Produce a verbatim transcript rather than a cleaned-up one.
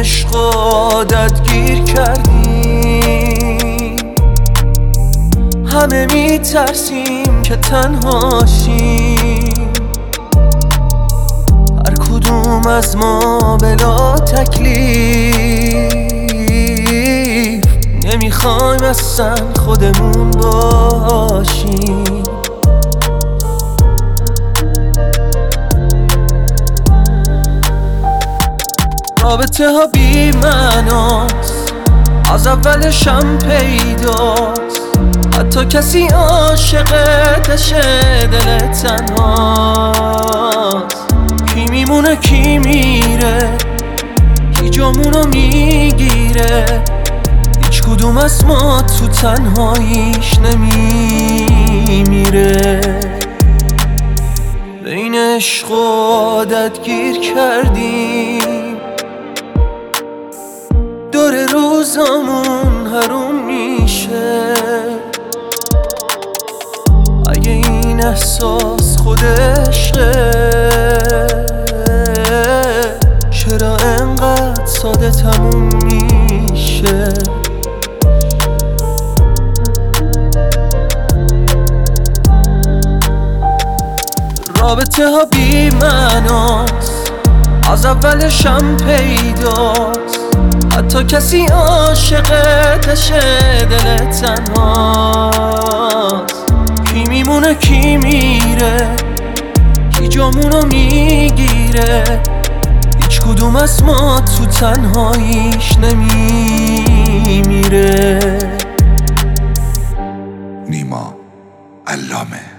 عشق عادت گیر کردیم، همه میترسیم که تنهاشیم، هر کدوم از ما بلا تکلیف، نمیخوایم اصلا خودمون باشیم. رابطه ها بی معناست، از اولشم پیداست، حتی کسی عاشقتشه دل تنهاست. کی میمونه کی میره، کی جامونو میگیره، هیچ کدوم از ما تو تنهاییش نمیمیره. بین عشق و عادت گیر کردیم، دور روزامون حروم میشه. اگه این احساس خود عشقه، چرا انقدر ساده تموم میشه؟ رابطه ها بی معناست، از اولشم پیداست، حتی کسی عاشقتشه دل تنهاست. کی میمونه کی میره، کی جامونو میگیره، هیچ کدوم از ما تو تنهاییش نمیمیره. نیما علامه.